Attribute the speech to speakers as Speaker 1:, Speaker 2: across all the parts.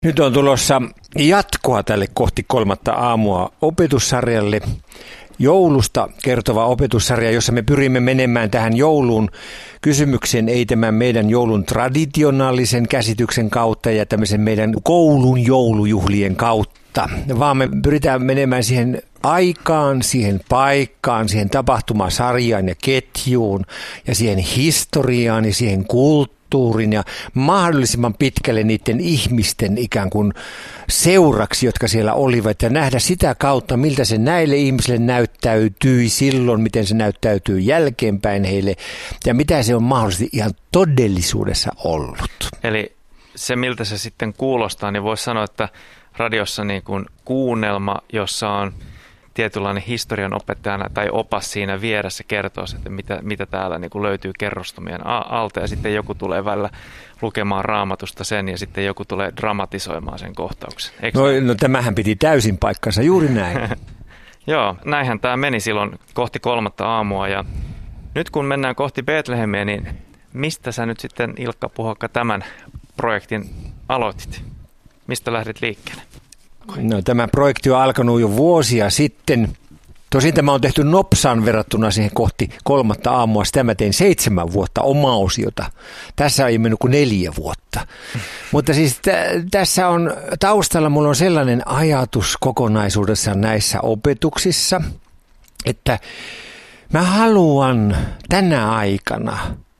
Speaker 1: Nyt on tulossa jatkoa tälle kohti 3. aamua opetussarjalle. Joulusta kertova opetussarja, jossa me pyrimme menemään tähän joulun kysymykseen, ei tämän meidän joulun traditionaalisen käsityksen kautta ja tämmöisen meidän koulun joulujuhlien kautta, vaan me pyritään menemään siihen aikaan, siihen paikkaan, siihen tapahtumasarjaan ja ketjuun ja siihen historiaan ja siihen kulttuuriin ja mahdollisimman pitkälle niiden ihmisten ikään kuin seuraksi, jotka siellä olivat, ja nähdä sitä kautta, miltä se näille ihmisille näyttäytyi silloin, miten se näyttäytyy jälkeenpäin heille ja mitä se on mahdollisesti ihan todellisuudessa ollut.
Speaker 2: Eli se, miltä se sitten kuulostaa, niin voisi sanoa, että radiossa niin kuin kuunnelma, jossa on tietynlainen historian opettajana tai opas siinä vieressä kertoo, että mitä täällä niin kuin löytyy kerrostumien alta, ja sitten joku tulee välillä lukemaan Raamatusta sen ja sitten joku tulee dramatisoimaan sen kohtauksen.
Speaker 1: No tämähän piti täysin paikkansa, juuri näin.
Speaker 2: Joo, näinhän tämä meni silloin kohti 3. aamua, ja nyt kun mennään kohti Betlehemiä, niin mistä sä nyt sitten, Ilkka Puhokka, tämän projektin aloitit? Mistä lähdit liikkeelle?
Speaker 1: No, tämä projekti on alkanut jo vuosia sitten. Tosin tämä on tehty nopsaan verrattuna siihen kohti 3. aamua. Sitä mä tein 7 vuotta omaa osiota. Tässä ei mennyt kuin 4 vuotta. Mutta siis tässä on taustalla, mulla on sellainen ajatus kokonaisuudessa näissä opetuksissa, että mä haluan tänä aikana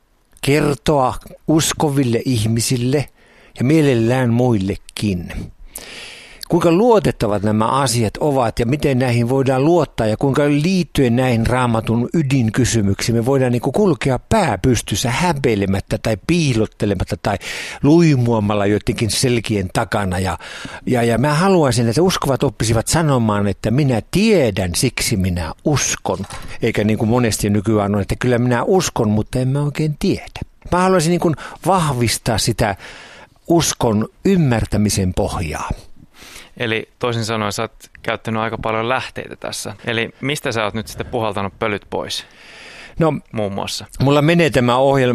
Speaker 1: kertoa uskoville ihmisille ja mielellään muillekin, kuinka luotettavat nämä asiat ovat ja miten näihin voidaan luottaa ja kuinka liittyen näihin Raamatun ydinkysymyksiin me voidaan niin kuin kulkea pää pystyssä häpeilemättä tai piilottelematta tai luimuamalla jotenkin selkien takana. Ja mä haluaisin, että uskovat oppisivat sanomaan, että minä tiedän, siksi minä uskon. Eikä niin kuin monesti nykyään on, että kyllä minä uskon, mutta en mä oikein tiedä. Mä haluaisin niin kuin vahvistaa sitä uskon ymmärtämisen pohjaa.
Speaker 2: Eli toisin sanoen sä oot käyttänyt aika paljon lähteitä tässä. Eli mistä sä oot nyt sitten puhaltanut pölyt pois?
Speaker 1: No,
Speaker 2: muun muassa.
Speaker 1: Mulla menee tämä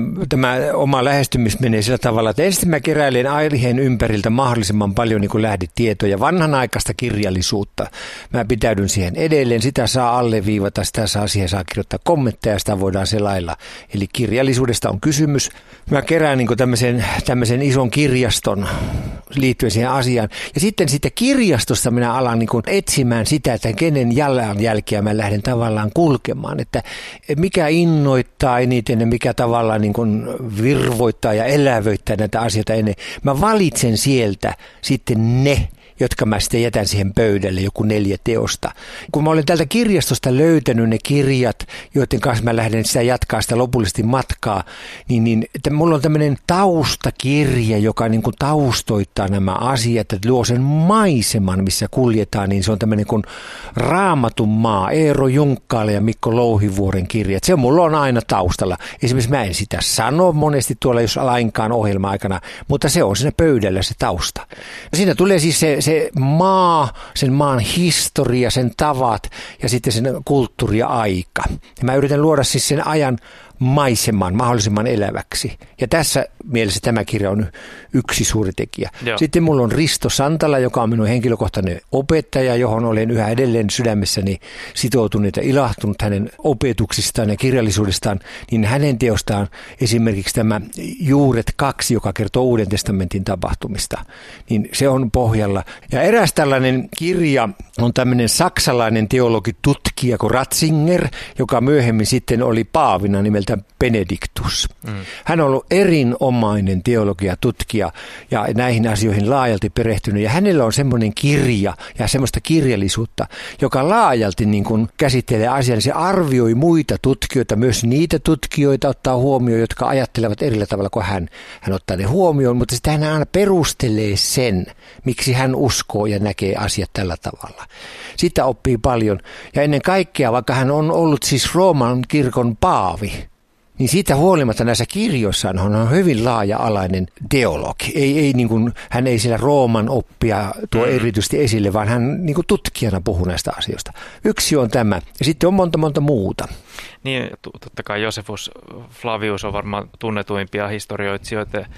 Speaker 1: oma lähestymis menee sillä tavalla, että ensin mä keräilen aiheen ympäriltä mahdollisimman paljon niin kuin lähdetietoja, vanhanaikaista kirjallisuutta. Mä pitäydyn siihen edelleen, sitä saa alleviivata, siihen saa kirjoittaa kommentteja, sitä voidaan selailla. Eli kirjallisuudesta on kysymys. Mä kerään niin kuin tämmöisen ison kirjaston liittyen siihen asiaan. Ja sitten siitä kirjastosta minä alan niin kuin etsimään sitä, että kenen jalanjälkeä mä lähden tavallaan kulkemaan, että mikä innoittaa eniten ja mikä tavallaan niin kuin virvoittaa ja elävöittää näitä asioita ennen. Mä valitsen sieltä sitten ne, jotka mä sitten jätän siihen pöydälle, joku 4 teosta. Kun mä olen tältä kirjastosta löytänyt ne kirjat, joiden kanssa mä lähden sitä jatkaa sitä lopullisesti matkaa, niin että mulla on tämmöinen taustakirja, joka niin kuin taustoittaa nämä asiat, että luo sen maiseman, missä kuljetaan, niin se on tämmöinen kuin Raamatun maa, Eero Junkkaala ja Mikko Louhivuoren kirjat. Se mulla on aina taustalla. Esimerkiksi mä en sitä sano monesti tuolla, jos lainkaan ohjelma-aikana, mutta se on siinä pöydällä se tausta. Ja siinä tulee siis se maa, sen maan historia, sen tavat ja sitten sen kulttuuri ja aika. Ja mä yritän luoda siis sen ajan maiseman mahdollisimman eläväksi. Ja tässä mielessä tämä kirja on yksi suuri tekijä. Joo. Sitten mulla on Risto Santala, joka on minun henkilökohtainen opettaja, johon olen yhä edelleen sydämessäni sitoutunut ja ilahtunut hänen opetuksistaan ja kirjallisuudestaan, niin hänen teostaan esimerkiksi tämä Juuret 2, joka kertoo Uuden testamentin tapahtumista, niin se on pohjalla. Ja eräs tällainen kirja on tämmöinen saksalainen teologi tutkija kuin Ratzinger, joka myöhemmin sitten oli paavina nimeltä Benediktus. Hän on ollut erinomainen teologia-tutkija ja näihin asioihin laajalti perehtynyt. Ja hänellä on semmoinen kirja ja semmoista kirjallisuutta, joka laajalti niin kuin käsittelee asiaa. Se arvioi muita tutkijoita, myös niitä tutkijoita ottaa huomioon, jotka ajattelevat eri tavalla kuin hän. Hän ottaa ne huomioon, mutta sitten hän aina perustelee sen, miksi hän uskoo ja näkee asiat tällä tavalla. Sitä oppii paljon. Ja ennen kaikkea, vaikka hän on ollut siis Rooman kirkon paavi, niin siitä huolimatta näissä kirjoissaan hän on hyvin laaja-alainen teologi. Ei niin kuin, hän ei siellä Rooman oppia tuo erityisesti esille, vaan hän niin kuin tutkijana puhuu näistä asioista. Yksi on tämä, ja sitten on monta muuta.
Speaker 2: Niin, totta kai Josephus Flavius on varmaan tunnetuimpia historioitsijoita,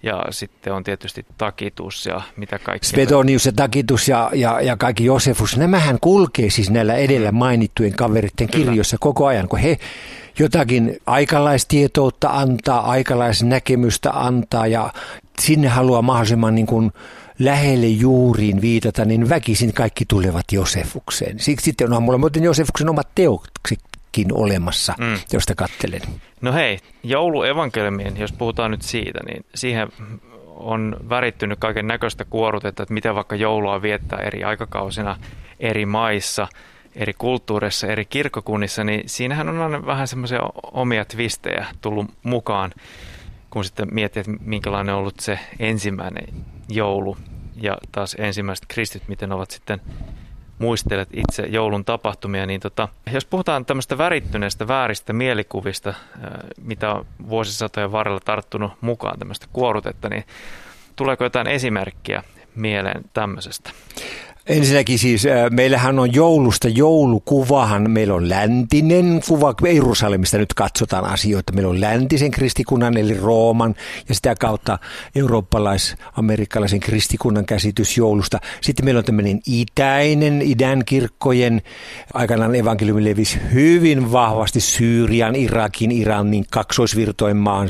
Speaker 2: Ja sitten on tietysti Takitus ja mitä kaikkea.
Speaker 1: Svetonius ja Takitus ja kaikki Josefus, nämähän kulkee siis näillä edellä mainittujen kaveritten kirjoissa koko ajan, kun he jotakin aikalaistietoutta antaa, aikalaisnäkemystä antaa ja sinne haluaa mahdollisimman niin kuin lähelle juuriin viitata, niin väkisin kaikki tulevat Josefukseen. Siksi sitten onhan mulla muuten Josefuksen omat teoksikin olemassa, josta katselen.
Speaker 2: No hei, jouluevankeliumien, jos puhutaan nyt siitä, niin siihen on värittynyt kaiken näköistä kuorutetta, että miten vaikka joulua viettää eri aikakausina, eri maissa, eri kulttuureissa, eri kirkkokunnissa, niin siinähän on aina vähän semmoisia omia twistejä tullut mukaan, kun sitten miettii, että minkälainen on ollut se ensimmäinen joulu ja taas ensimmäiset kristit, miten ovat sitten muistelet itse joulun tapahtumia, niin jos puhutaan tämmöistä värittyneestä vääristä mielikuvista, mitä on vuosisatojen varrella tarttunut mukaan tämmöistä kuorutetta, niin tuleeko jotain esimerkkiä mieleen tämmöisestä?
Speaker 1: Ensinnäkin siis meillähän on joulusta joulukuvahan, meillä on läntinen kuva, Jerusalemista nyt katsotaan asioita, meillä on läntisen kristikunnan eli Rooman ja sitä kautta eurooppalais-amerikkalaisen kristikunnan käsitys joulusta. Sitten meillä on tämmöinen itäinen, idän kirkkojen, aikanaan evankeliumi levisi hyvin vahvasti Syyrian, Irakin, Iranin kaksoisvirtojen maan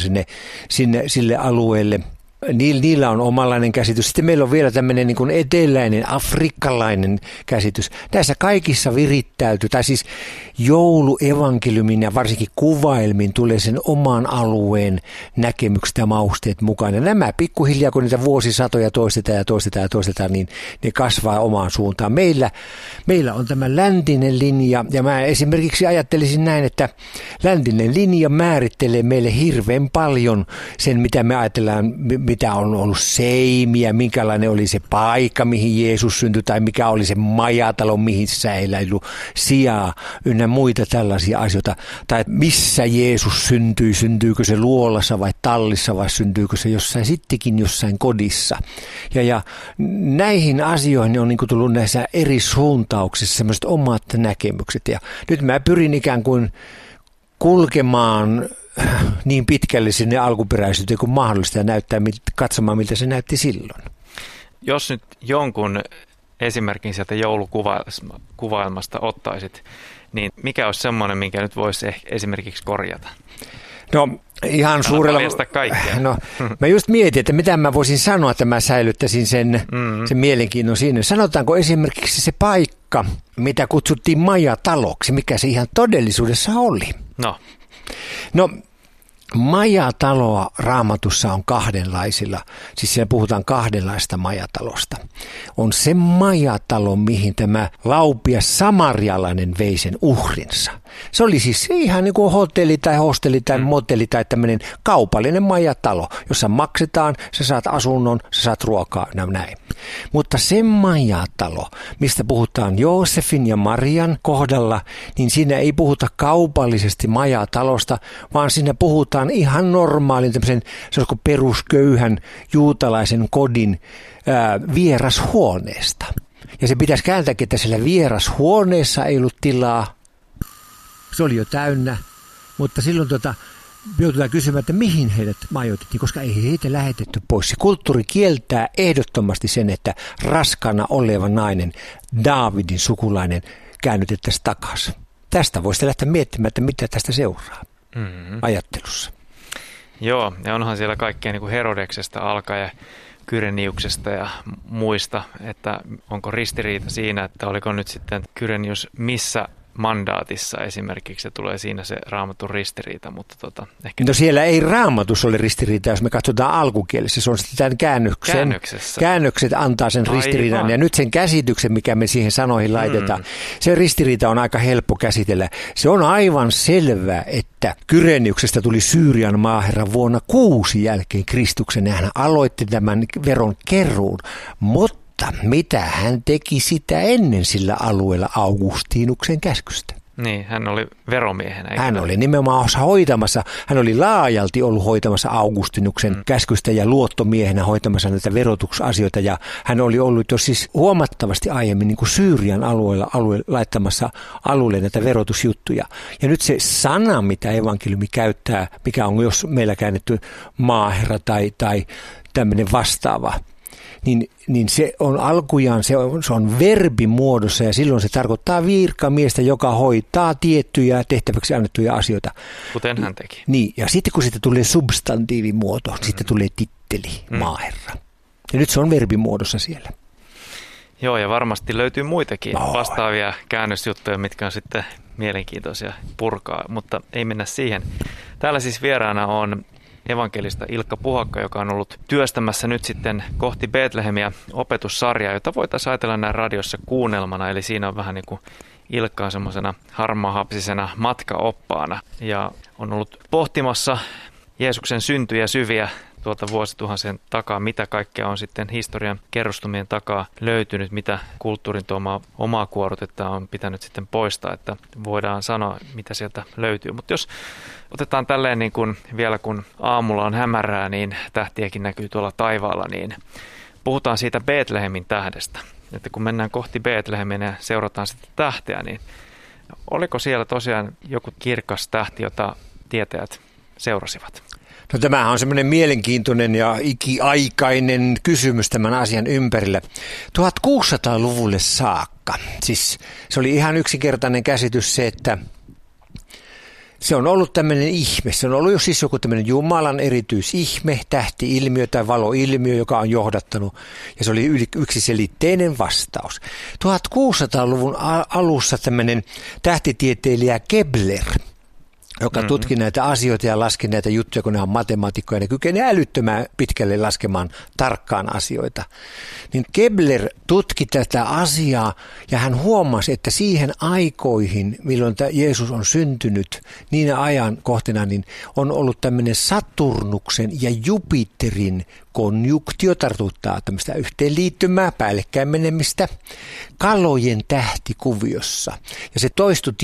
Speaker 1: sille alueelle. Niillä on omanlainen käsitys. Sitten meillä on vielä tämmöinen niin kuin eteläinen, afrikkalainen käsitys. Näissä kaikissa virittäytyy, tai siis jouluevankeliumin ja varsinkin kuvailmin tulee sen oman alueen näkemykset ja mausteet mukaan. Ja nämä pikkuhiljaa, kun niitä vuosisatoja toistetaan, niin ne kasvaa omaan suuntaan. Meillä on tämä läntinen linja, ja mä esimerkiksi ajattelisin näin, että läntinen linja määrittelee meille hirveän paljon sen, mitä me ajatellaan, mitä on ollut seimiä, minkälainen oli se paikka, mihin Jeesus syntyi, tai mikä oli se majatalo, mihin säiläily sijaa, ynnä muita tällaisia asioita. Tai missä Jeesus syntyi, syntyykö se luolassa vai tallissa vai syntyykö se jossain kodissa. Ja näihin asioihin on niin kuin tullut näissä eri suuntauksissa sellaiset omat näkemykset. Ja nyt mä pyrin ikään kuin kulkemaan niin pitkälle sinne alkuperäisyyteen kuin mahdollista ja katsomaan, miltä se näytti silloin.
Speaker 2: Jos nyt jonkun esimerkin sieltä joulukuvailmasta ottaisit, niin mikä olisi semmoinen, minkä nyt voisi esimerkiksi korjata?
Speaker 1: No ihan suurella... No, mä just mietin, että mitä mä voisin sanoa, että mä säilyttäisin sen mielenkiinnon siinä. Sanotaanko esimerkiksi se paikka, mitä kutsuttiin majataloksi, mikä se ihan todellisuudessa oli? No, majataloa Raamatussa on kahdenlaisilla, siis siellä puhutaan kahdenlaista majatalosta. On se majatalo, mihin tämä laupias samarialainen vei sen uhrinsa. Se oli siis ihan niin kuin hotelli tai hostelli tai motelli tai tämmöinen kaupallinen majatalo, jossa maksetaan, sä saat asunnon, sä saat ruokaa, näin. Mutta se majatalo, mistä puhutaan Joosefin ja Marian kohdalla, niin siinä ei puhuta kaupallisesti majatalosta, vaan siinä puhutaan ihan normaalin tämmöisen perusköyhän juutalaisen kodin vierashuoneesta. Ja se pitäisi kääntääkin, että siellä vierashuoneessa ei ollut tilaa. Se oli jo täynnä, mutta silloin joudutaan kysymään, että mihin heidät majoitettiin, koska ei heitä lähetetty pois. Se kulttuuri kieltää ehdottomasti sen, että raskaana oleva nainen, Daavidin sukulainen, käännytettäisiin takaisin. Tästä voisi lähteä miettimään, että mitä tästä seuraa ajattelussa.
Speaker 2: Joo, ja onhan siellä kaikkea niin kuin Herodeksesta alkaen ja Kyreniuksesta ja muista, että onko ristiriita siinä, että oliko nyt sitten Kyrenius missä mandaatissa esimerkiksi, se tulee siinä se Raamatun ristiriita, mutta ehkä...
Speaker 1: No siellä ei Raamatussa ole ristiriita, jos me katsotaan alkukielessä, se on sitten käännökset antaa sen ristiriidan. Aivan. Ja nyt sen käsityksen, mikä me siihen sanoihin laitetaan, se ristiriita on aika helppo käsitellä. Se on aivan selvää, että Kyreniuksesta tuli Syyrian maaherra vuonna 6 jälkeen Kristuksen, ja hän aloitti tämän veron keruun, mutta mitä hän teki sitä ennen sillä alueella Augustinuksen käskystä?
Speaker 2: Niin, hän oli veromiehenä.
Speaker 1: Hän oli nimenomaan hoitamassa, hän oli laajalti ollut hoitamassa Augustinuksen käskystä ja luottomiehenä hoitamassa näitä verotusasioita. Ja hän oli ollut jo siis huomattavasti aiemmin niin kuin Syyrian alueella laittamassa alueelle näitä verotusjuttuja. Ja nyt se sana, mitä evankeliumi käyttää, mikä on jos meillä käännetty maaherra tämmöinen vastaava, niin se on alkujaan, se on verbimuodossa ja silloin se tarkoittaa virkamiestä, joka hoitaa tiettyjä tehtäväksi annettuja asioita.
Speaker 2: Kuten hän teki.
Speaker 1: Niin, ja sitten kun siitä tulee substantiivimuoto, sitten tulee titteli, maaherra. Ja nyt se on verbimuodossa siellä.
Speaker 2: Joo, ja varmasti löytyy muitakin vastaavia käännösjuttuja, mitkä on sitten mielenkiintoisia purkaa, mutta ei mennä siihen. Täällä siis vieraana on evankelista Ilkka Puhakka, joka on ollut työstämässä nyt sitten kohti Betlehemiä opetussarjaa, jota voitaisiin ajatella näin radiossa kuunnelmana, eli siinä on vähän niin kuin Ilkka on semmoisena harmaahapsisena matkaoppaana ja on ollut pohtimassa Jeesuksen syntyjä syviä tuolta vuosituhansien takaa, mitä kaikkea on sitten historian kerrostumien takaa löytynyt, mitä kulttuurin tuomaa omaa kuorutetta on pitänyt sitten poistaa, että voidaan sanoa, mitä sieltä löytyy. Mutta jos otetaan tälleen niin kuin vielä kun aamulla on hämärää, niin tähtiäkin näkyy tuolla taivaalla, niin puhutaan siitä Betlehemin tähdestä. Että kun mennään kohti Betlehemiä ja seurataan sitä tähteä, niin oliko siellä tosiaan joku kirkas tähti, jota tietäjät seurasivat?
Speaker 1: No tämähän on semmoinen mielenkiintoinen ja ikiaikainen kysymys tämän asian ympärillä. 1600-luvulle saakka, siis se oli ihan yksinkertainen käsitys se, että se on ollut tämmöinen ihme. Se on ollut jo siis joku tämmöinen Jumalan erityisihme, tähti-ilmiö tai valoilmiö, joka on johdattanut. Ja se oli yksiselitteinen vastaus. 1600-luvun alussa tämmöinen tähtitieteilijä Kepler, joka tutki näitä asioita ja laski näitä juttuja, kun ne on matemaatikkoja, ne kykenee älyttömän pitkälle laskemaan tarkkaan asioita. Niin Kepler tutki tätä asiaa ja hän huomasi, että siihen aikoihin, milloin Jeesus on syntynyt, niinä ajankohtina, niin on ollut tämmöinen Saturnuksen ja Jupiterin konjunktio, tarkoittaa tämmöistä yhteenliittymää, päällekkäin menemistä, kalojen tähtikuviossa. Ja se toistui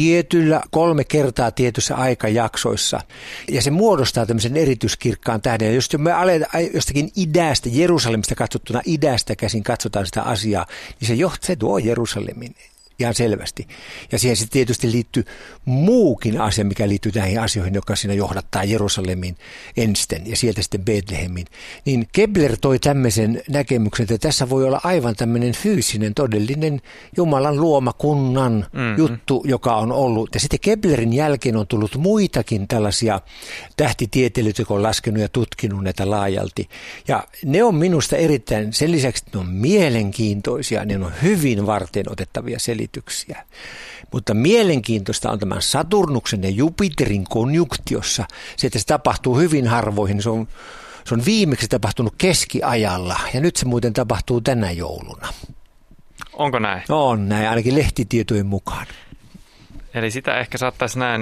Speaker 1: 3 kertaa tietyissä aikajaksoissa. Ja se muodostaa tämmöisen erityiskirkkaan tähden. Ja jos me aletaan jostakin idästä, Jerusalemista katsottuna idästä käsin katsotaan sitä asiaa, niin se tuo Jerusalemin. Ihan selvästi. Ja siihen sitten tietysti liittyy muukin asia, mikä liittyy näihin asioihin, joka siinä johdattaa Jerusalemin ensten ja sieltä sitten Betlehemin. Niin Kepler toi tämmöisen näkemyksen, että tässä voi olla aivan tämmöinen fyysinen, todellinen Jumalan luoma kunnan juttu, joka on ollut. Ja sitten Keplerin jälkeen on tullut muitakin tällaisia tähtitieteilijöitä, jotka on laskenut ja tutkinut näitä laajalti. Ja ne on minusta erittäin, sen lisäksi ne on mielenkiintoisia, ne on hyvin varten otettavia selityksiä. Mutta mielenkiintoista on tämän Saturnuksen ja Jupiterin konjunktiossa se, että se tapahtuu hyvin harvoihin. Se on viimeksi tapahtunut keskiajalla ja nyt se muuten tapahtuu tänä jouluna.
Speaker 2: Onko näin?
Speaker 1: On näin, ainakin lehtitietojen mukaan.
Speaker 2: Eli sitä ehkä saattaisi näin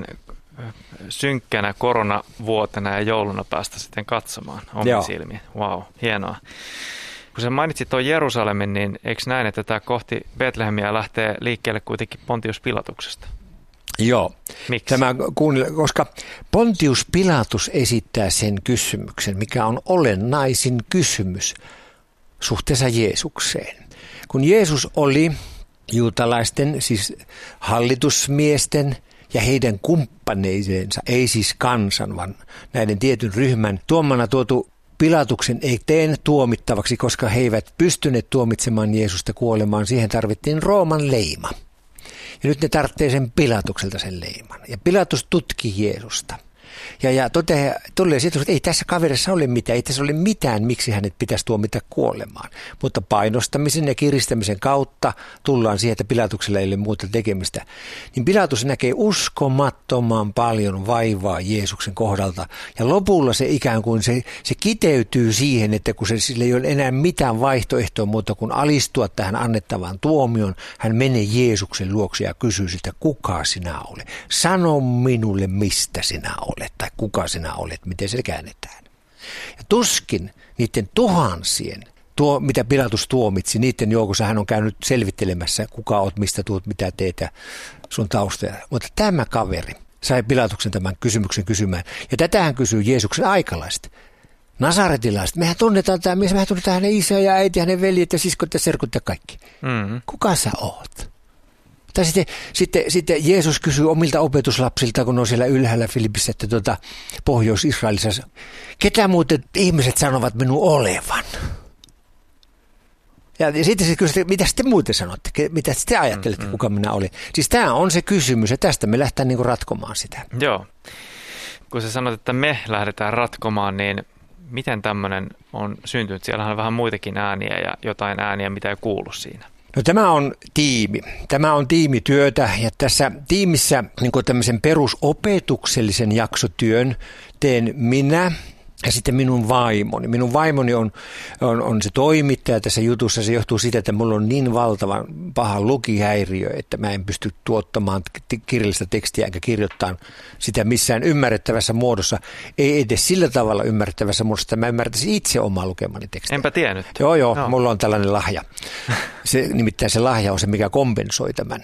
Speaker 2: synkkänä koronavuotena ja jouluna päästä sitten katsomaan omiin silmiin. Vau, hienoa. Kun sä mainitsit tuon Jerusalemin, niin eikö näin, että tämä kohti Betlehemiä lähtee liikkeelle kuitenkin Pontius Pilatuksesta?
Speaker 1: Joo.
Speaker 2: Miksi?
Speaker 1: Koska Pontius Pilatus esittää sen kysymyksen, mikä on olennaisin kysymys suhteessa Jeesukseen. Kun Jeesus oli juutalaisten, siis hallitusmiesten ja heidän kumppaneidensa, ei siis kansan, vaan näiden tietyn ryhmän tuomana tuotu Pilatuksen eteen tuomittavaksi, koska he eivät pystyneet tuomitsemaan Jeesusta kuolemaan. Siihen tarvittiin Rooman leima. Ja nyt ne tarvitsee sen Pilatukselta sen leiman. Ja Pilatus tutki Jeesusta. Ja tulee sitten, että ei tässä kaverissa ole mitään, ei tässä ole mitään, miksi hänet pitäisi tuomita kuolemaan. Mutta painostamisen ja kiristämisen kautta tullaan siihen, että Pilatuksella ei ole muuta tekemistä. Niin Pilatus näkee uskomattoman paljon vaivaa Jeesuksen kohdalta. Ja lopulla se ikään kuin se kiteytyy siihen, että kun sillä ei ole enää mitään vaihtoehtoa muuta kuin alistua tähän annettavaan tuomioon, hän menee Jeesuksen luokse ja kysyy sitä, kuka sinä olet. Sano minulle, mistä sinä olet. Tai kuka sinä olet, miten se käännetään. Ja tuskin niiden tuhansien, mitä Pilatus tuomitsi, niiden joukossa hän on käynyt selvittelemässä, kuka olet, mistä tuut, mitä teet ja sun taustoja. Mutta tämä kaveri sai Pilatuksen tämän kysymyksen kysymään. Ja tätähän kysyy Jeesuksen aikalaiset. Nasaretilaiset, mehän tunnetaan tämä mies, mehän tunnetaan hänen isä ja äiti, hänen veljet ja siskot ja serkut ja kaikki. Kuka sä oot? Tai sitten Jeesus kysyy omilta opetuslapsilta, kun on siellä ylhäällä Filippissä, että Pohjois-Israelissa, ketä muuten ihmiset sanovat minun olevan? Ja sitten se kysyy, mitä te muuten sanotte, mitä te ajattelette, kuka minä olin? Siis tämä on se kysymys ja tästä me lähdetään niin kuin ratkomaan sitä.
Speaker 2: Joo. Kun sä sanot, että me lähdetään ratkomaan, niin miten tämmöinen on syntynyt? Siellä on vähän muitakin ääniä ja jotain ääniä, mitä ei kuulu siinä.
Speaker 1: No tämä on tiimi. Tämä on tiimityötä ja tässä tiimissä niin kuin tämmöisen perusopetuksellisen jaksotyön teen minä ja sitten minun vaimoni. Minun vaimoni on se toimittaja tässä jutussa. Se johtuu siitä, että mulla on niin valtavan paha lukihäiriö, että mä en pysty tuottamaan kirjallista tekstiä enkä kirjoittaa sitä missään ymmärrettävässä muodossa. Ei edes sillä tavalla ymmärrettävässä muodossa, että mä ymmärtäisin itse omaa lukemani tekstiä.
Speaker 2: Enpä tiennyt.
Speaker 1: Joo, no. Mulla on tällainen lahja. Nimittäin se lahja on se, mikä kompensoi tämän.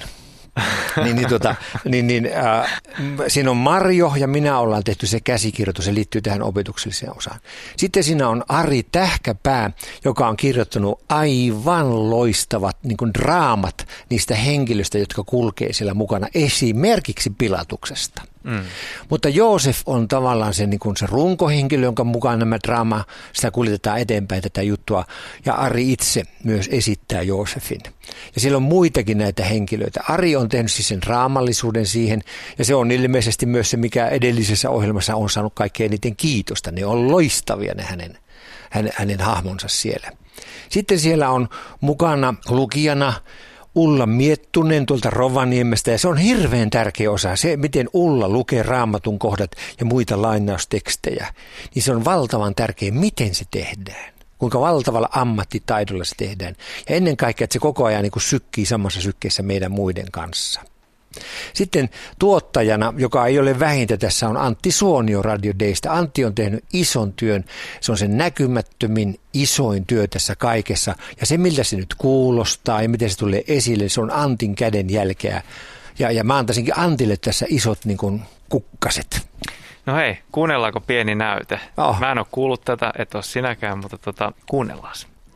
Speaker 1: Siinä on Marjo ja minä ollaan tehty se käsikirjoitus, se liittyy tähän opetukselliseen osaan. Sitten siinä on Ari Tähkäpää, joka on kirjoittanut aivan loistavat niin kuin draamat niistä henkilöistä, jotka kulkee siellä mukana, esimerkiksi Pilatuksesta. Mutta Joosef on tavallaan se, niin kuin se runkohenkilö, jonka mukaan nämä draama, sitä kuljetetaan eteenpäin tätä juttua. Ja Ari itse myös esittää Joosefin. Ja siellä on muitakin näitä henkilöitä. Ari on tehnyt siis sen draamallisuuden siihen, ja se on ilmeisesti myös se, mikä edellisessä ohjelmassa on saanut kaikkein eniten kiitosta. Ne on loistavia ne hänen hahmonsa siellä. Sitten siellä on mukana lukijana Ulla Miettunen tuolta Rovaniemestä, ja se on hirveän tärkeä osa. Se, miten Ulla lukee Raamatun kohdat ja muita lainaustekstejä, niin se on valtavan tärkeä, miten se tehdään. Kuinka valtavalla ammattitaidolla se tehdään. Ja ennen kaikkea, että se koko ajan niin kuin sykkii samassa sykkeessä meidän muiden kanssa. Sitten tuottajana, joka ei ole vähintä tässä, on Antti Suonio Radio Daysta. Antti on tehnyt ison työn. Se on sen näkymättömin isoin työ tässä kaikessa. Ja se, miltä se nyt kuulostaa ja miten se tulee esille, se on Antin käden jälkeä. Ja mä antaisinkin Antille tässä isot niin kuin kukkaset.
Speaker 2: No hei, kuunnellaanko pieni näyte? Mä en ole kuullut tätä, et ole sinäkään, mutta kuunnellaan.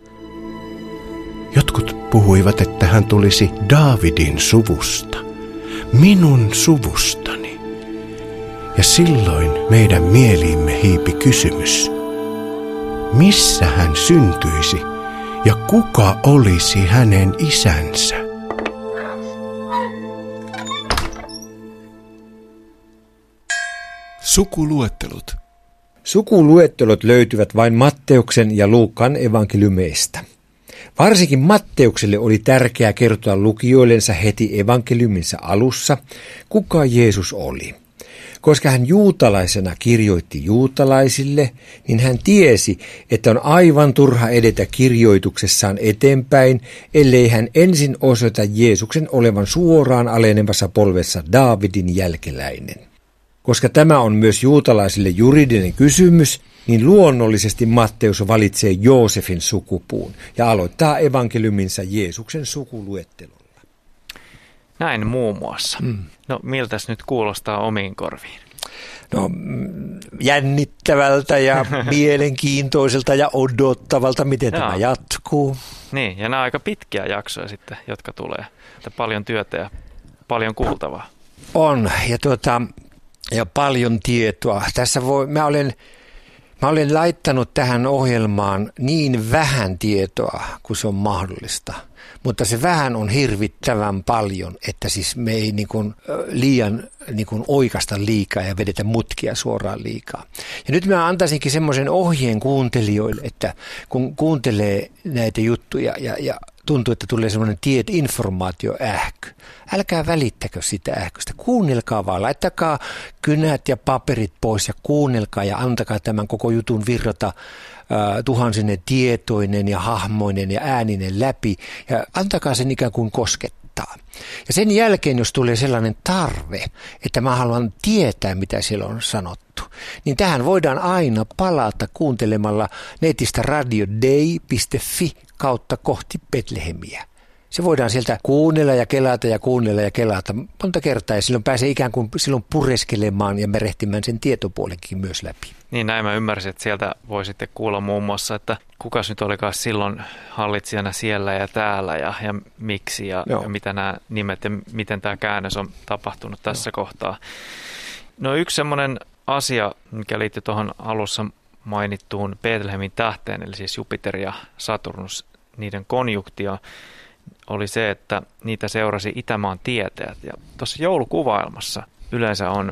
Speaker 3: Jotkut puhuivat, että hän tulisi Daavidin suvusta. Minun suvustani. Ja silloin meidän mieliimme hiipi kysymys. Missä hän syntyisi ja kuka olisi hänen isänsä?
Speaker 4: Sukuluettelut.
Speaker 1: Sukuluettelot löytyvät vain Matteuksen ja Luukan evankeliumeista. Varsinkin Matteukselle oli tärkeää kertoa lukijoillensa heti evankeliuminsa alussa, kuka Jeesus oli. Koska hän juutalaisena kirjoitti juutalaisille, niin hän tiesi, että on aivan turha edetä kirjoituksessaan eteenpäin, ellei hän ensin osoita Jeesuksen olevan suoraan alenevassa polvessa Daavidin jälkeläinen. Koska tämä on myös juutalaisille juridinen kysymys, niin luonnollisesti Matteus valitsee Joosefin sukupuun ja aloittaa evankeliuminsa Jeesuksen sukuluettelolla.
Speaker 2: Näin muun muassa. No miltäs nyt kuulostaa omiin korviin?
Speaker 1: No jännittävältä ja mielenkiintoiselta ja odottavalta, miten tämä jatkuu.
Speaker 2: Niin, ja nämä aika pitkiä jaksoja sitten, jotka tulee. Paljon työtä ja paljon kuultavaa.
Speaker 1: On, ja paljon tietoa. Tässä mä olen laittanut tähän ohjelmaan niin vähän tietoa kuin se on mahdollista, mutta se vähän on hirvittävän paljon, että siis me ei liian oikasta liikaa ja vedetä mutkia suoraan liikaa. Ja nyt mä antaisinkin semmoisen ohjeen kuuntelijoille, että kun kuuntelee näitä juttuja ja tuntuu, että tulee semmoinen informaatioähky. Älkää välittäkö sitä ähkystä. Kuunnelkaa vaan. Laittakaa kynät ja paperit pois ja kuunnelkaa ja antakaa tämän koko jutun virrata tuhansinen tietoinen ja hahmoinen ja ääninen läpi. Ja antakaa sen ikään kuin koskettaa. Ja sen jälkeen, jos tulee sellainen tarve, että mä haluan tietää, mitä siellä on sanottu, niin tähän voidaan aina palata kuuntelemalla netistä radioday.fi kautta kohti Betlehemiä. Se voidaan sieltä kuunnella ja kelata monta kertaa ja silloin pääsee ikään kuin pureskelemaan ja merehtimään sen tietopuolenkin myös läpi.
Speaker 2: Niin näin mä ymmärsin, että sieltä voi sitten kuulla muun muassa, että kukas nyt olikaan silloin hallitsijana siellä ja täällä ja miksi ja mitä nämä nimet ja miten tämä käännös on tapahtunut tässä kohtaa. No yksi semmoinen asia, mikä liittyy tuohon alussa mainittuun Betlehemin tähteen, eli siis Jupiter ja Saturnus, niiden konjunktio, oli se, että niitä seurasi Itämaan tietäjät. Ja tuossa joulukuvailmassa yleensä on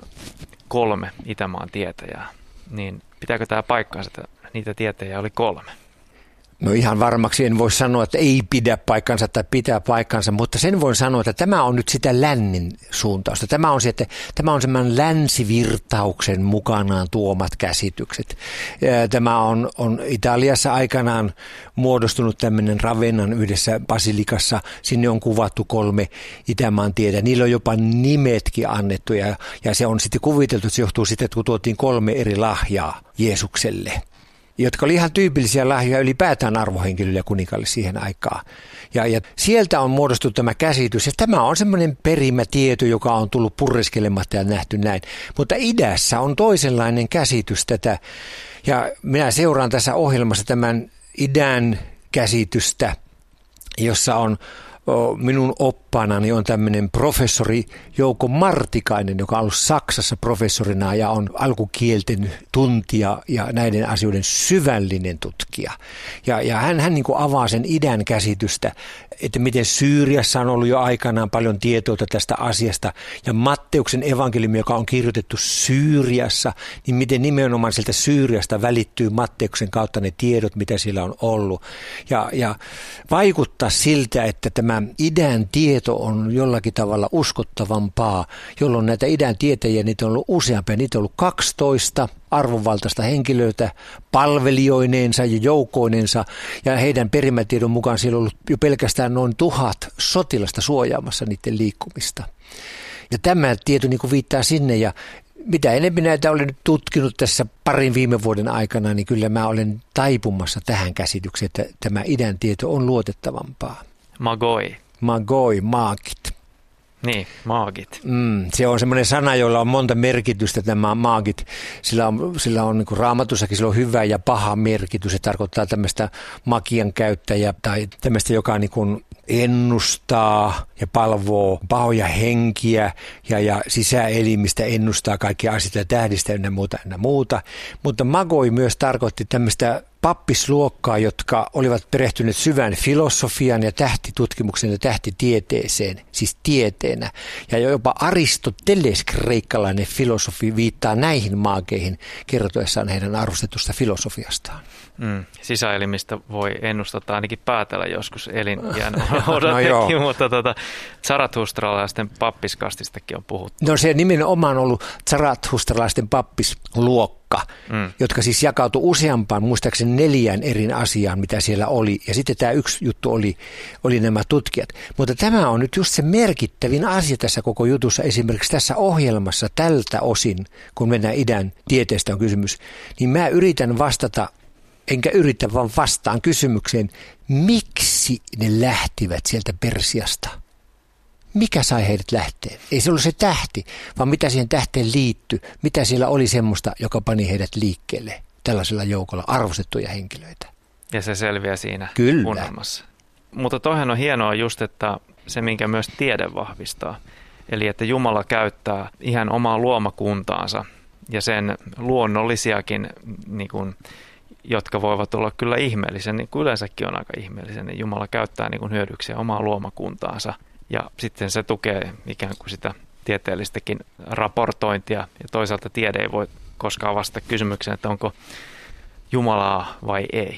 Speaker 2: 3 Itämaan tietäjää. Niin pitääkö tämä paikkaansa, että niitä tietäjiä oli 3?
Speaker 1: No ihan varmaksi en voi sanoa, että ei pidä paikkansa tai pitää paikkansa, mutta sen voin sanoa, että tämä on nyt sitä lännen suuntausta. Tämä on semmoinen länsivirtauksen mukanaan tuomat käsitykset. Tämä on Italiassa aikanaan muodostunut tämmöinen Ravennan yhdessä basilikassa. Sinne on kuvattu 3 Itämaan tietä. Niillä on jopa nimetkin annettu ja se on sitten kuviteltu, että se johtuu siitä, että kun tuotiin 3 eri lahjaa Jeesukselle, jotka oli ihan tyypillisiä lahjoja ylipäätään arvohenkilöille ja kuninkaille siihen aikaan. Ja sieltä on muodostunut tämä käsitys, ja tämä on semmoinen perimätieto, joka on tullut purreskelematta ja nähty näin. Mutta idässä on toisenlainen käsitys tätä, ja minä seuraan tässä ohjelmassa tämän idän käsitystä, jossa on minun oppaanani on tämmöinen professori Jouko Martikainen, joka on ollut Saksassa professorina ja on alkukielten tuntija ja näiden asioiden syvällinen tutkija. Ja hän niin kuin avaa sen idän käsitystä, että miten Syyriassa on ollut jo aikanaan paljon tietoa tästä asiasta. Ja Matteuksen evankeliumi, joka on kirjoitettu Syyriassa, niin miten nimenomaan sieltä Syyriasta välittyy Matteuksen kautta ne tiedot, mitä siellä on ollut. Ja vaikuttaa siltä, että tämä idän tieto on jollakin tavalla uskottavampaa, jolloin näitä idän tietäjiä, niitä on ollut useampia. Niitä on ollut 12 arvonvaltaista henkilöitä palvelijoineensa ja joukoinensa, ja heidän perimätiedon mukaan siellä on ollut jo pelkästään noin 1000 sotilasta suojaamassa niiden liikkumista. Ja tämä tieto niin kuin viittaa sinne, ja mitä enemmän näitä olen nyt tutkinut tässä parin viime vuoden aikana, niin kyllä mä olen taipumassa tähän käsitykseen, että tämä idän tieto on luotettavampaa. Magoi, maagit.
Speaker 2: Niin, maagit.
Speaker 1: Se on semmoinen sana, jolla on monta merkitystä, tämä maagit. Sillä on niin kuin Raamatussakin sillä on hyvä ja paha merkitys. Se tarkoittaa tämmöistä magian käyttäjää tai tämmöistä, joka niin kuin ennustaa ja palvoo pahoja henkiä ja sisäelimistä ennustaa kaikkia asioita ja tähdistä ynnä muuta. Mutta magoi myös tarkoitti tämmöistä pappisluokkaa, jotka olivat perehtyneet syvään filosofian ja tähtitutkimuksen ja tähtitieteeseen, siis tieteenä. Ja jopa Aristoteles, kreikkalainen filosofi, viittaa näihin maageihin kertoessaan heidän arvostetusta filosofiastaan.
Speaker 2: Sisäelimistä voi ennustaa ainakin päätellä joskus elinjään odotekin, mutta zarathustralaisten pappiskastistakin on puhuttu.
Speaker 1: No se nimenomaan on ollut zarathustralaisten pappisluokka, jotka siis jakautui useampaan, muistaakseni 4 eri asiaan, mitä siellä oli. Ja sitten tämä yksi juttu oli nämä tutkijat. Mutta tämä on nyt just se merkittävin asia tässä koko jutussa, esimerkiksi tässä ohjelmassa tältä osin, kun mennään idän tieteestä on kysymys, niin mä yritän vastata, enkä yritä, vaan vastaan kysymykseen, miksi ne lähtivät sieltä Persiasta? Mikä sai heidät lähteen? Ei se ollut se tähti, vaan mitä siihen tähteen liittyi, mitä siellä oli semmoista, joka pani heidät liikkeelle tällaisella joukolla arvostettuja henkilöitä.
Speaker 2: Ja se selviää siinä unelmassa. Mutta toihan on hienoa just, että se minkä myös tiede vahvistaa, eli että Jumala käyttää ihan omaa luomakuntaansa ja sen luonnollisiakin niin kuin, jotka voivat olla kyllä ihmeellisiä, niin kuin yleensäkin on aika ihmeellisiä, niin Jumala käyttää niin kuin hyödyksiä omaa luomakuntaansa. Ja sitten se tukee ikään kuin sitä tieteellistäkin raportointia. Ja toisaalta tiede ei voi koskaan vastata kysymykseen, että onko Jumalaa vai ei.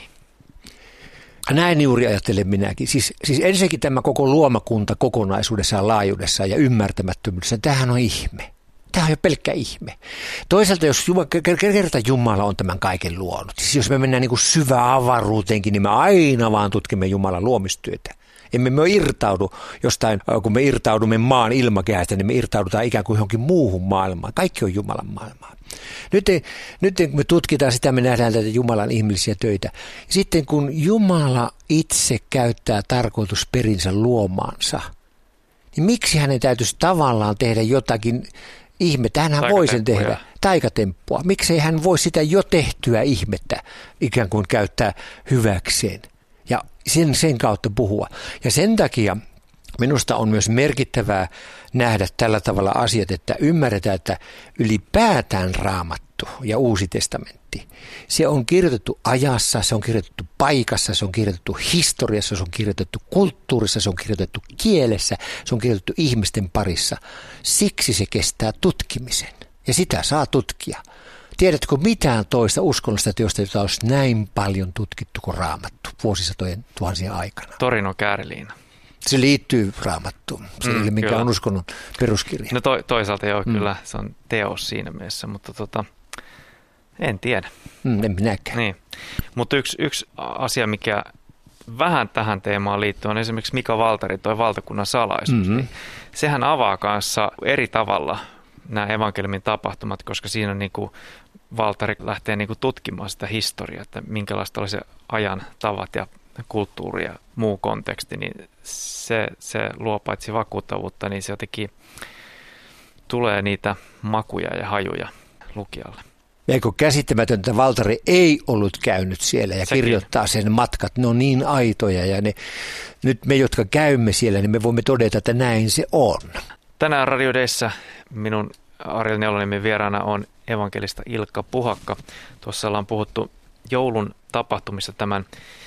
Speaker 1: Näin juuri ajattelen minäkin. Siis ensinnäkin tämä koko luomakunta kokonaisuudessaan, laajuudessaan ja ymmärtämättömyydessä, tämähän on ihme. tämä on jo pelkkä ihme. Toisaalta, jos kerta Jumala on tämän kaiken luonut, siis jos me mennään niin kuin syväavaruuteenkin, niin me aina vaan tutkimme Jumalan luomistyötä. Emme me irtaudu jostain, kun me irtaudumme maan ilmakehästä, niin me irtaudutaan ikään kuin johonkin muuhun maailmaan. Kaikki on Jumalan maailmaa. Nyt kun me tutkitaan sitä, me nähdään tätä Jumalan ihmeellisiä töitä. Sitten kun Jumala itse käyttää tarkoitusperinsä luomaansa, niin miksi hänen täytyisi tavallaan tehdä jotakin ihmettä? Hänhän voi sen tehdä, taikatemppua. Miksei hän voi sitä jo tehtyä ihmettä ikään kuin käyttää hyväkseen ja sen kautta puhua. Ja sen takia minusta on myös merkittävää nähdä tällä tavalla asiat, että ymmärretään, että ylipäätään Raamattu ja Uusi testamentti, se on kirjoitettu ajassa, se on kirjoitettu paikassa, se on kirjoitettu historiassa, se on kirjoitettu kulttuurissa, se on kirjoitettu kielessä, se on kirjoitettu ihmisten parissa. Siksi se kestää tutkimisen ja sitä saa tutkia. Tiedätkö mitään toista uskonnollista teosta, jota olisi näin paljon tutkittu kuin Raamattu vuosisatojen tuhansien aikana?
Speaker 2: Torino Kääriliina.
Speaker 1: Se liittyy Raamattuun, se ei ole mikään on uskonnon peruskirja.
Speaker 2: No toisaalta joo, kyllä se on teos siinä mielessä, mutta en tiedä.
Speaker 1: En minäkään.
Speaker 2: Niin. Mutta yksi asia, mikä vähän tähän teemaan liittyy, on esimerkiksi Mika Waltarin toi Valtakunnan salaisuus. Niin sehän avaa kanssa eri tavalla nämä evankeliumin tapahtumat, koska siinä on niinku Waltari lähtee niinku tutkimaan sitä historiaa, että minkälaista oli se ajan tavat ja kulttuuri ja muu konteksti, niin se luo paitsi vakuuttavuutta, niin se jotenkin tulee niitä makuja ja hajuja lukijalle.
Speaker 1: Eikö käsittämätöntä, Waltari ei ollut käynyt siellä ja sekin kirjoittaa sen matkat, ne on niin aitoja ja nyt me, jotka käymme siellä, niin me voimme todeta, että näin se on.
Speaker 2: Tänään Radio Dayssä minun Ariel Neuloniemen vieraana on evankelista Ilkka Puhakka. Tuossa ollaan puhuttu joulun tapahtumista tämän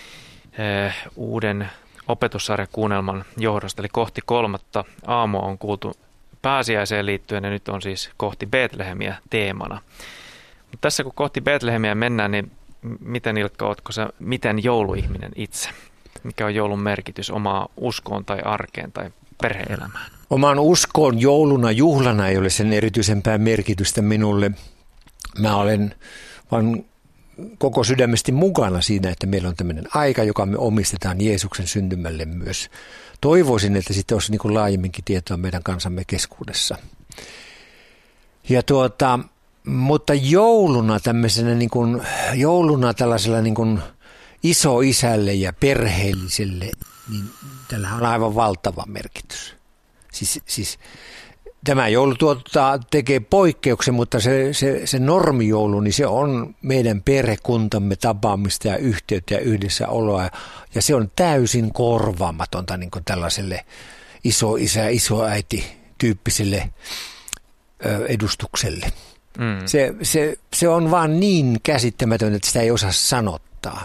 Speaker 2: uuden opetussarjakuunnelman johdosta, eli kohti 3. aamua on kuultu pääsiäiseen liittyen ja nyt on siis kohti Betlehemiä teemana. Mutta tässä kun kohti Betlehemiä mennään, niin miten Ilkka, ootko sä miten jouluihminen itse? Mikä on joulun merkitys omaa uskoon tai arkeen tai perhe-elämään?
Speaker 1: Omaan uskoon jouluna, juhlana ei ole sen erityisempää merkitystä minulle. Mä olen vaan koko sydämesti mukana siinä, että meillä on tämmöinen aika, joka me omistetaan Jeesuksen syntymälle myös. Toivoisin, että sitten olisi niin kuin laajemminkin tietoa meidän kansamme keskuudessa. Ja mutta jouluna tämmöisenä niin kuin, jouluna tällaisella niin kuin isoisälle ja perheelliselle, niin tällä on aivan valtava merkitys. Siis tämä joulu tekee poikkeuksen, mutta se normijoulu, niin se on meidän perhekuntamme tapaamista ja yhteyttä ja yhdessäoloa. Ja se on täysin korvaamatonta niin kuin tällaiselle isoisä, isoäiti tyyppiselle edustukselle. Se on vaan niin käsittämätöntä, että sitä ei osaa sanottaa.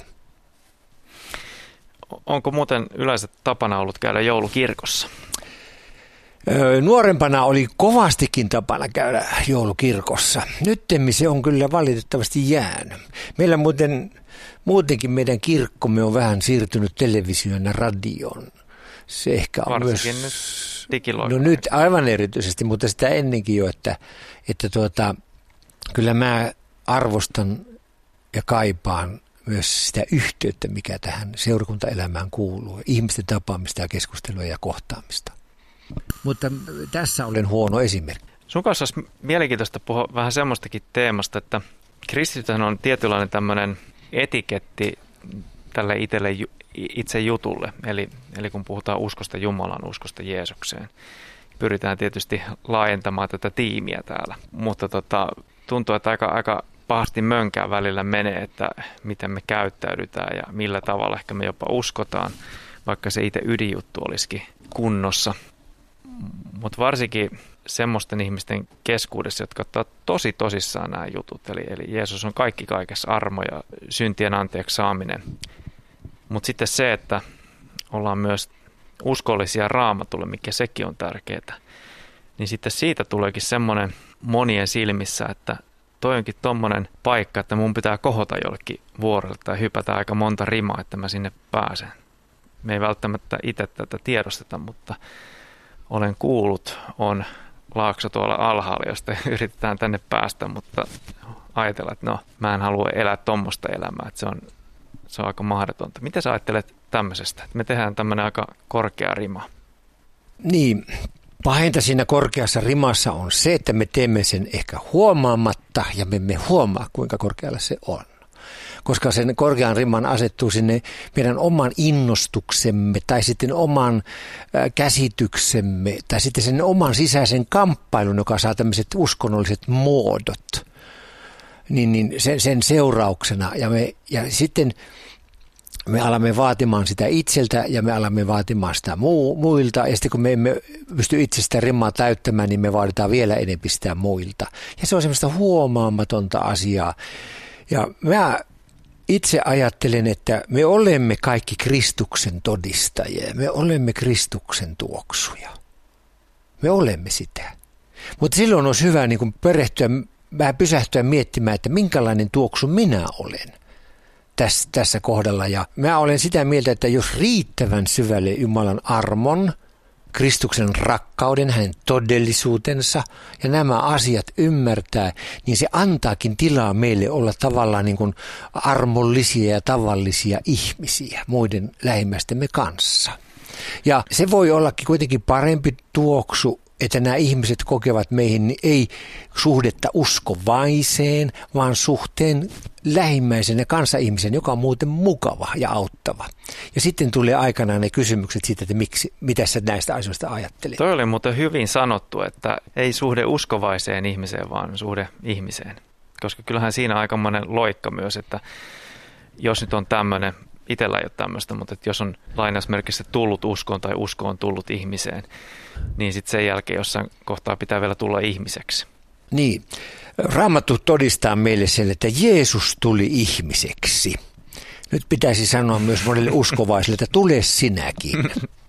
Speaker 2: Onko muuten yleensä tapana ollut käydä joulukirkossa?
Speaker 1: Nuorempana oli kovastikin tapana käydä joulukirkossa. Nyttemmin se on kyllä valitettavasti jäänyt. Meillä muutenkin meidän kirkkomme on vähän siirtynyt televisioon ja radioon. Se ehkä on
Speaker 2: varsinkin
Speaker 1: myös
Speaker 2: nyt digiloikka.
Speaker 1: No nyt aivan erityisesti, mutta sitä ennenkin jo, että kyllä mä arvostan ja kaipaan myös sitä yhteyttä, mikä tähän seurakuntaelämään kuuluu. Ihmisten tapaamista ja keskustelua ja kohtaamista. Mutta tässä olen huono esimerkki.
Speaker 2: Sun kanssa olisi mielenkiintoista puhua vähän semmoistakin teemasta, että kristittyhän on tietynlainen tämmöinen etiketti tälle itse jutulle. Eli kun puhutaan uskosta Jumalan, uskosta Jeesukseen, pyritään tietysti laajentamaan tätä tiimiä täällä. Mutta tuntuu, että aika pahasti mönkään välillä menee, että miten me käyttäydytään ja millä tavalla ehkä me jopa uskotaan, vaikka se itse ydinjuttu olisikin kunnossa. Mutta varsinkin semmoisten ihmisten keskuudessa, jotka ottaa tosi tosissaan nämä jutut. Eli Jeesus on kaikki kaikessa, armo ja syntien anteeksi saaminen. Mutta sitten se, että ollaan myös uskollisia Raamatulle, mikä sekin on tärkeää, niin sitten siitä tuleekin semmoinen monien silmissä, että toi onkin tommonen paikka, että mun pitää kohota jollekin vuorelle tai hypätä aika monta rimaa, että mä sinne pääsen. Me ei välttämättä itse tätä tiedosteta, mutta olen kuullut, on laakso tuolla alhaalla, josta yritetään tänne päästä, mutta ajatella, että no, mä en halua elää tuommoista elämää, että se on aika mahdotonta. Mitä sä ajattelet tämmöisestä? Että me tehdään tämmöinen aika korkea rima.
Speaker 1: Niin, pahinta siinä korkeassa rimassa on se, että me teemme sen ehkä huomaamatta ja me emme huomaa, kuinka korkealla se on. Koska sen korkean riman asettuu sinne meidän oman innostuksemme tai sitten oman käsityksemme tai sitten sen oman sisäisen kamppailun, joka saa tämmöiset uskonnolliset muodot, niin sen seurauksena. Ja sitten me alamme vaatimaan sitä itseltä ja me alamme vaatimaan sitä muilta. Ja sitten kun me emme pysty itse sitä rimaa täyttämään, niin me vaaditaan vielä enemmän sitä muilta. Ja se on semmoista huomaamatonta asiaa. Ja mä itse ajattelen, että me olemme kaikki Kristuksen todistajia. Me olemme Kristuksen tuoksuja. Me olemme sitä. Mutta silloin olisi hyvä niin kuin vähän pysähtyä miettimään, että minkälainen tuoksu minä olen tässä kohdalla. Ja mä olen sitä mieltä, että jos riittävän syvälle Jumalan armon, Kristuksen rakkauden, hänen todellisuutensa ja nämä asiat ymmärtää, niin se antaakin tilaa meille olla tavallaan niin kuin armollisia ja tavallisia ihmisiä muiden lähimmäistemme kanssa. Ja se voi ollakin kuitenkin parempi tuoksu, että nämä ihmiset kokevat meihin niin ei suhdetta uskovaiseen, vaan suhteen lähimmäisen ja kanssaihmisen, joka on muuten mukava ja auttava. Ja sitten tulee aikanaan ne kysymykset siitä, että mitä sä näistä asioista ajattelit.
Speaker 2: Toi oli muuten hyvin sanottu, että ei suhde uskovaiseen ihmiseen, vaan suhde ihmiseen. Koska kyllähän siinä aikamoinen loikka myös, että jos nyt on tämmöinen, itsellä ei ole tämmöistä, mutta että jos on lainausmerkissä tullut uskoon tai usko on tullut ihmiseen, niin sitten sen jälkeen jossain kohtaa pitää vielä tulla ihmiseksi.
Speaker 1: Niin. Raamattu todistaa meille sen, että Jeesus tuli ihmiseksi. Nyt pitäisi sanoa myös monelle uskovaiselle, että tule sinäkin.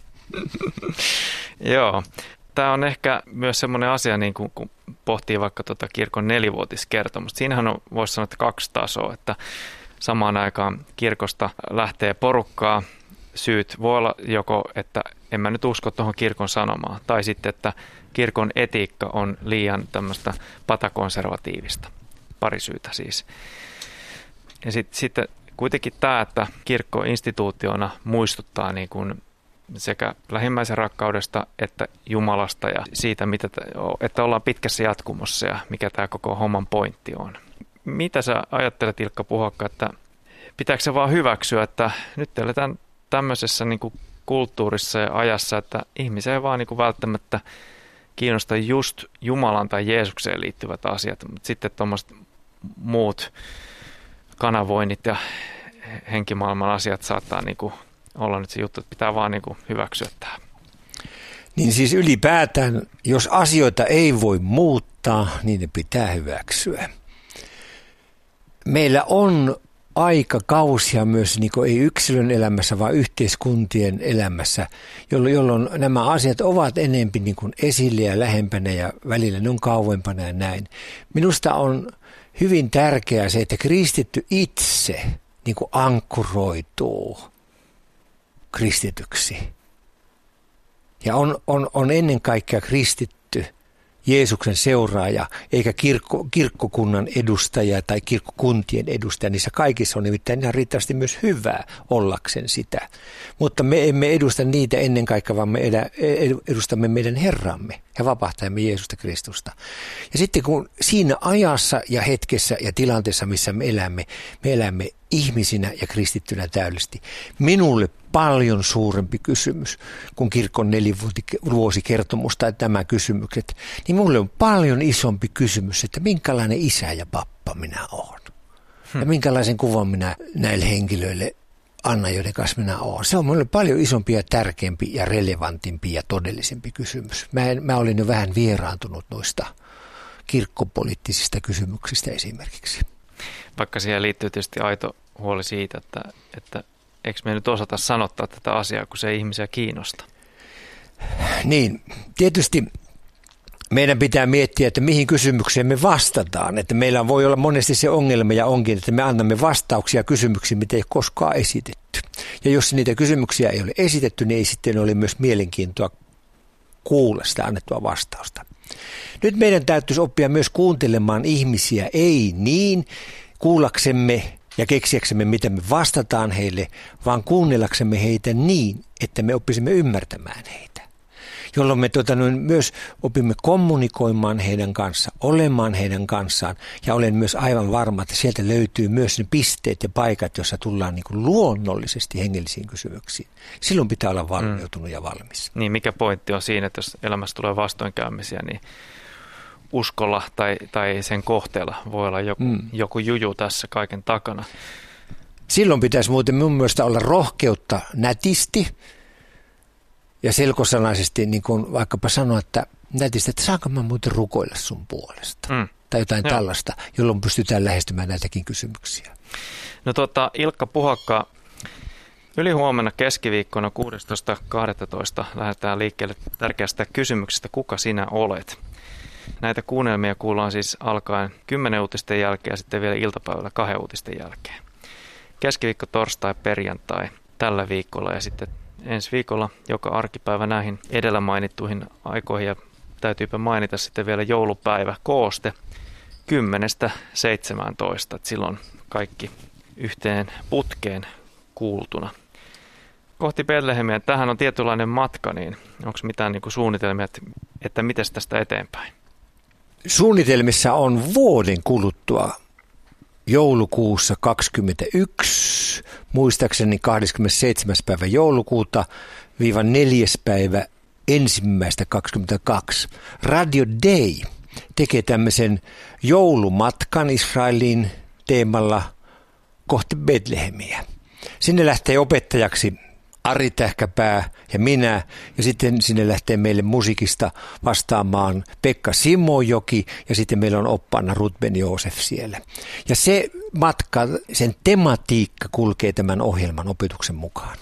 Speaker 2: Joo. Tämä on ehkä myös semmoinen asia, niin kun pohtii vaikka kirkon 4-vuotiskertomusta. Siinähän on, voisi sanoa, että 2 tasoa, että samaan aikaan kirkosta lähtee porukkaa. Syyt voi olla joko, että en mä nyt usko tuohon kirkon sanomaan, tai sitten, että kirkon etiikka on liian tämmöistä patakonservatiivista. Pari syytä siis. Ja sitten kuitenkin tämä, että kirkko instituutiona muistuttaa niin kuin sekä lähimmäisen rakkaudesta että Jumalasta ja siitä, että ollaan pitkässä jatkumossa ja mikä tämä koko homman pointti on. Mitä sä ajattelet, Ilkka Puhokka, että pitääkö se vaan hyväksyä, että nyt eletään tämmöisessä niin kuin kulttuurissa ja ajassa, että ihmisiä ei vaan niin kuin välttämättä kiinnosta just Jumalan tai Jeesukseen liittyvät asiat, mutta sitten tuommoiset muut kanavoinnit ja henkimaailman asiat saattaa niin kuin olla nyt se juttu, että pitää vaan niin kuin hyväksyä tämä.
Speaker 1: Niin siis ylipäätään, jos asioita ei voi muuttaa, niin ne pitää hyväksyä. Meillä on aikakausia myös, niin kuin ei yksilön elämässä, vaan yhteiskuntien elämässä, jolloin nämä asiat ovat enemmän niin kuin esille ja lähempänä ja välillä ne on kauempana ja näin. Minusta on hyvin tärkeää se, että kristitty itse niin kuin ankkuroituu kristityksi. Ja on ennen kaikkea kristitty Jeesuksen seuraaja, eikä kirkkokunnan edustaja tai kirkkokuntien edustaja. Niissä kaikissa on nimittäin ihan riittävästi myös hyvää ollakseen sitä. Mutta me emme edusta niitä ennen kaikkea, vaan me edustamme meidän Herramme ja vapahtajamme Jeesusta Kristusta. Ja sitten kun siinä ajassa ja hetkessä ja tilanteessa, missä me elämme ihmisinä ja kristittynä täydellisesti. Minulle paljon suurempi kysymys kuin kirkon 4-vuosikertomus tai nämä kysymykset, niin minulle on paljon isompi kysymys, että minkälainen isä ja pappa minä olen. Ja minkälaisen kuvan minä näille henkilöille annan, joiden kanssa minä olen. Se on minulle paljon isompi ja tärkeämpi ja relevantimpi ja todellisempi kysymys. Mä olin jo vähän vieraantunut noista kirkkopoliittisista kysymyksistä esimerkiksi.
Speaker 2: Vaikka siihen liittyy tietysti aito huoli siitä, että eikö me nyt osata sanottaa tätä asiaa, kun se ei ihmisiä kiinnosta?
Speaker 1: Niin, tietysti meidän pitää miettiä, että mihin kysymykseen me vastataan. Että meillä voi olla monesti se ongelma ja onkin, että me annamme vastauksia kysymyksiin, mitä ei koskaan esitetty. Ja jos niitä kysymyksiä ei ole esitetty, niin ei sitten ole myös mielenkiintoa kuulla sitä annettua vastausta. Nyt meidän täytyisi oppia myös kuuntelemaan ihmisiä, ei niin kuullaksemme ja keksiäksemme, mitä me vastataan heille, vaan kuunnellaksemme heitä niin, että me oppisimme ymmärtämään heitä. Jolloin me myös opimme kommunikoimaan heidän kanssa, olemaan heidän kanssaan. Ja olen myös aivan varma, että sieltä löytyy myös ne pisteet ja paikat, joissa tullaan niin kuin luonnollisesti hengellisiin kysymyksiin. Silloin pitää olla valmeutunut ja valmis.
Speaker 2: Niin, mikä pointti on siinä, että jos elämässä tulee vastoinkäymisiä, niin uskolla tai sen kohteella voi olla joku juju tässä kaiken takana.
Speaker 1: Silloin pitäisi muuten mun mielestä olla rohkeutta nätisti ja selkosanaisesti, niin kuin vaikkapa sanoa, että nätisti, että saanko mä muuten rukoilla sun puolesta tai jotain tällaista, jolloin pystytään lähestymään näitäkin kysymyksiä.
Speaker 2: No Ilkka Puhakka, ylihuomenna keskiviikkona 16.12. lähdetään liikkeelle tärkeästä kysymyksestä, kuka sinä olet? Näitä kuunnelmia kuullaan siis alkaen 10 uutisten jälkeen ja sitten vielä iltapäivällä 2 uutisten jälkeen. Keskiviikko, torstai, perjantai tällä viikolla ja sitten ensi viikolla joka arkipäivä näihin edellä mainittuihin aikoihin. Ja täytyypä mainita sitten vielä joulupäivä kooste 10.17. Silloin kaikki yhteen putkeen kuultuna. Kohti Betlehemiä, tähän on tietynlainen matka, niin onko mitään niin kuin suunnitelmia, että miten tästä eteenpäin?
Speaker 1: Suunnitelmissa on vuoden kuluttua joulukuussa 2021, muistaakseni 27. päivä joulukuuta - 4. päivä 1.22. Radio Day tekee tämmöisen joulumatkan Israelin teemalla kohti Betlehemiä. Sinne lähtee opettajaksi Ari Tähkäpää ja minä, ja sitten sinne lähtee meille musiikista vastaamaan Pekka Simojoki, ja sitten meillä on oppaana Ruth Ben Joosef siellä. Ja se matka, sen tematiikka kulkee tämän ohjelman opetuksen mukaan.